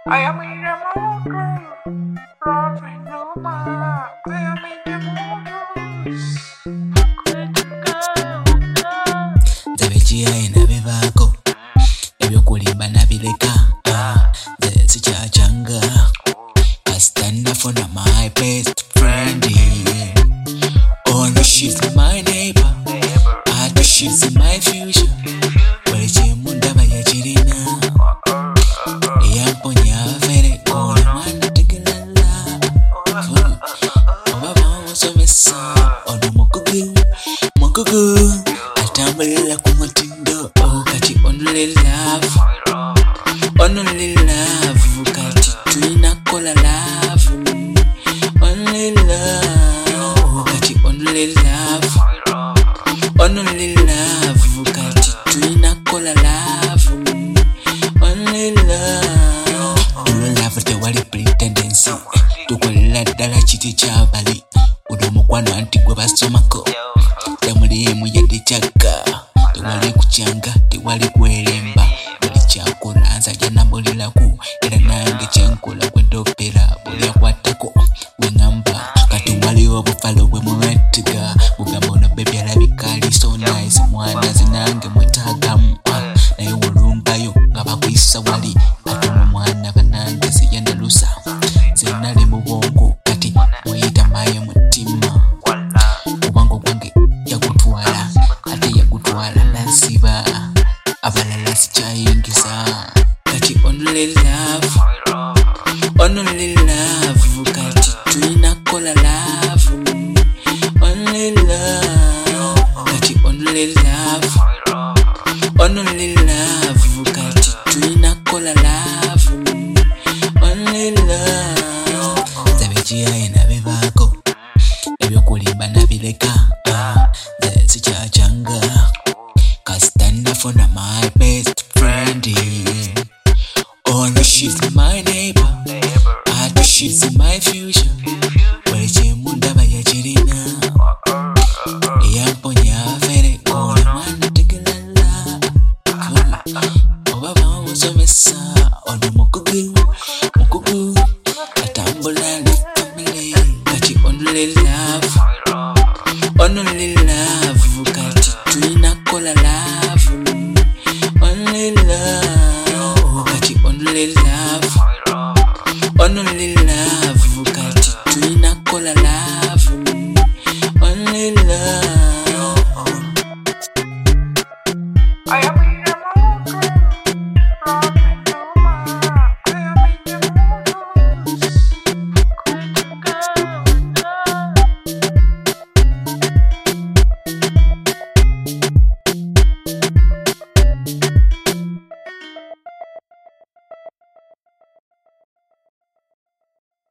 I am in the mood, loving no more. I am in the mood. Zabejia inabebako ebyokulimba nabireka nze sikyachanga. I stand up for my best friend. Oh no, she's my neighbor. I know she's my future. Buli kimu ndaba yakirina eyamponya avere ono mwana tegelala oba bamusomesa ono mukugu atambulira ku mutindo kati only love kati tulina kola love only love kati only love kati tulina kola love only love. Love tewali pretendency tukolera ddala kiti kyabali uno mukwano anti gwe basomako temulimu yadde kyagga tewali kukyanga tewali kwelemba buli kyakola nzajja nambuliraku era nange kyenkola gwedopera buli akwatako weŋŋamba kati waliwo obufalo bwe muwettiga bugamba ono bebi alabika ali so nice mwana zinange mwetaagamu naye wolumbayo nga bakuyisa wali ate mwana banange siyandalusa zenali mu bwongo kati muyita maye mutima obwango bwange yagutwala ate yagutwala nasiba abalala sikyayingiza kati only love kati tulina kola love only love kati only love kati tulina kola love only love. Zabejia inabebako ebyokulimba nabireka nze sikyachanga. I stand up for my best friend. Oh no, she's my neighbor. I know she's my future. Buli kimu ndaba yakirina eyamponya avere ono mwana tegelala oba bamusomesa ono mukugu atambula ne family kati only love kati tulina kola love only love kati only love